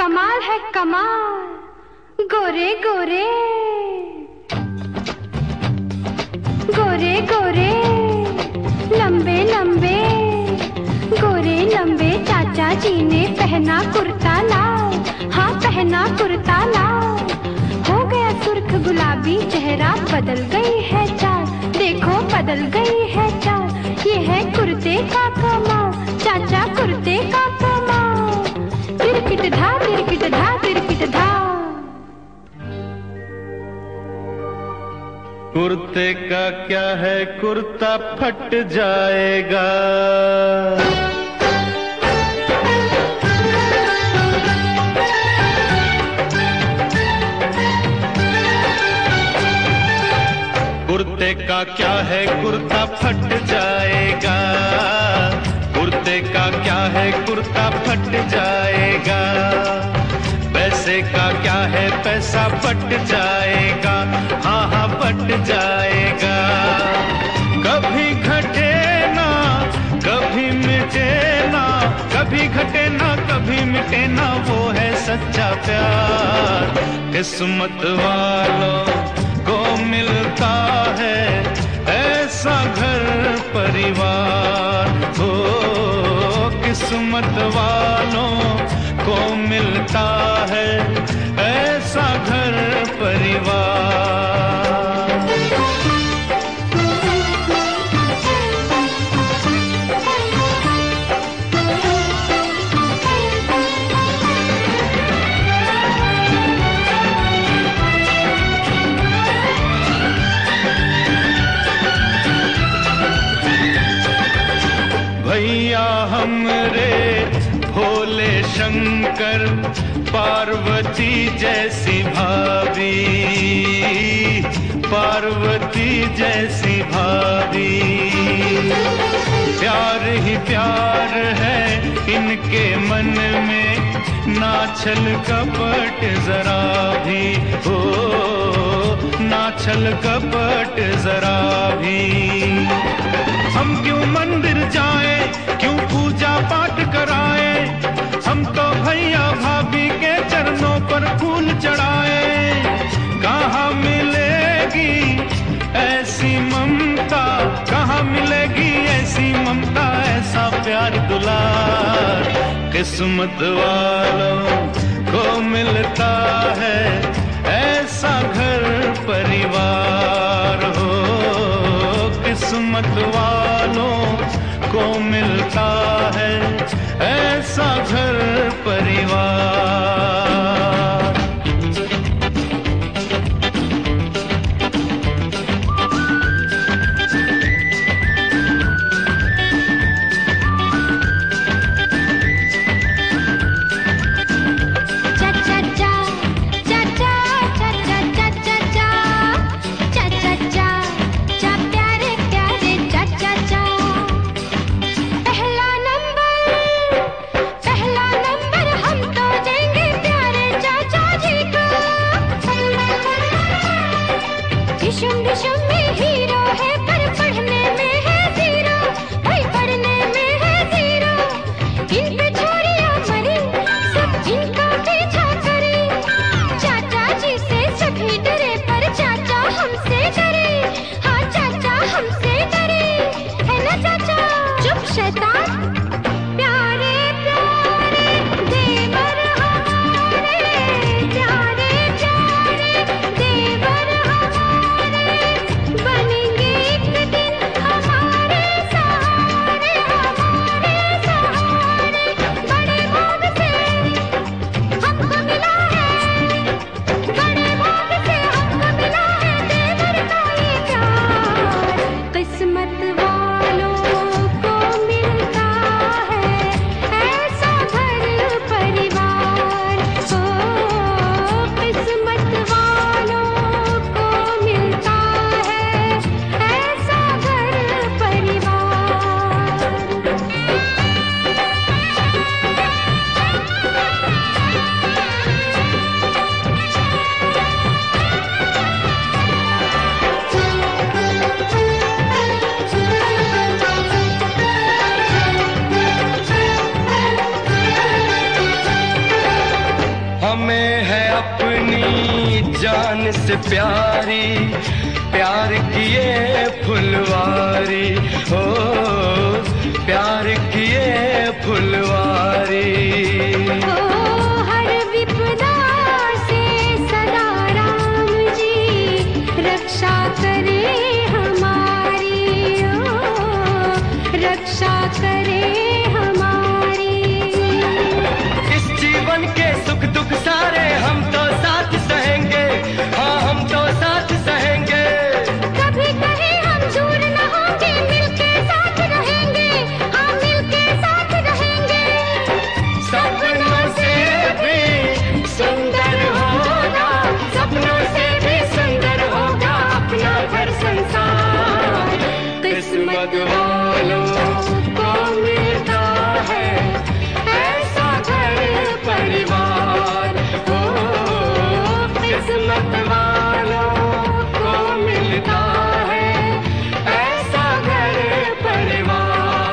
कमाल है कमाल, गोरे गोरे गोरे गोरे, लंबे लंबे गोरे लंबे। चाचा जी ने पहना कुर्ता लाल, हाँ पहना कुर्ता लाल। हो गया सुर्ख गुलाबी चेहरा, बदल गई है चाल, देखो बदल गई है चाल। ये है कुर्ते का कमाल, चाचा कुर्ते का कमाल। तिरकिट धा तिरकिट धा तिरकिट धा। कुर्ते का क्या है, कुर्ता फट जाएगा। कुर्ते का क्या है, कुर्ता फट जाएगा। कुर्ते का क्या है, कुर्ता फट जाएगा। पैसे का क्या है, पैसा फट जाएगा। हाँ हाँ फट जाएगा। कभी घटे ना कभी मिटे ना, कभी घटे ना कभी मिटे ना, वो है सच्चा प्यार। किस्मत वालों को मिलता है ऐसा घर परिवार। हो किस्मत वालों को मिलता है ऐसा घर परिवार। भैया हमरे भोले शंकर, पार्वती जैसी भाभी, पार्वती जैसी भाभी। प्यार ही प्यार है इनके मन में, ना छल कपट जरा भी हो, ना छल कपट जरा भी। हम क्यों मंदिर जाए, क्यों पूजा पाठ कराए, हम तो भैया भाभी के चरणों पर फूल चढ़ाए। कहाँ मिलेगी ऐसी ममता, कहाँ मिलेगी ऐसी ममता, ऐसा प्यार दुलार। किस्मत वालों को मिलता है ऐसा घर परिवार। हो किस्मत वालों को मिलता है ऐसा घर परिवार। प्यारी, प्यार की ये फुलवारी, ओ प्यार की ये फुलवारी। ओ हर विपदा से सदा राम जी रक्षा करे हमारी, ओ रक्षा करे हमारी। इस जीवन के सुख दुख सारे हम तो साथ सहेंगे, हाँ हम तो साथ सहेंगे। कभी कहीं हम दूर न होंगे, मिलके साथ रहेंगे, हाँ मिलके साथ रहेंगे। सपनों से भी सुंदर होगा, सपनों से भी सुंदर होगा अपना घर संसार। किस्मत वालों को मिलता है ऐसा घर परिवार, ओ किस्मत वालों को मिलता है ऐसा घर परिवार।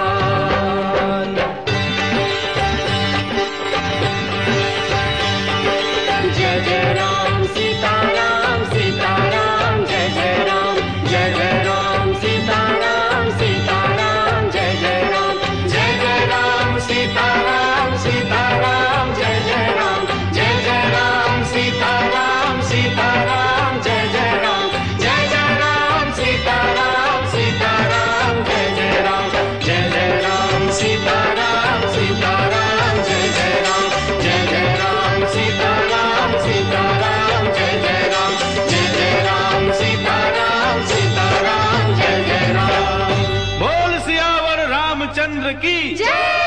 जय जय राम सीताराम सीताराम, जय जय राम, जय जय राम सीताराम सीताराम, जय जय राम, जय जय राम सीताराम सीताराम, जय जय राम, जय जय राम सीताराम सीताराम, जय जय राम, जय जय राम सीताराम सीताराम, जय जय राम, जय जय राम सीताराम सीताराम, जय जय राम, जय जय राम सीताराम सीताराम, जय जय राम, जय जय राम सीताराम सीताराम, जय जय राम। बोल सियावर रामचंद्र की जय।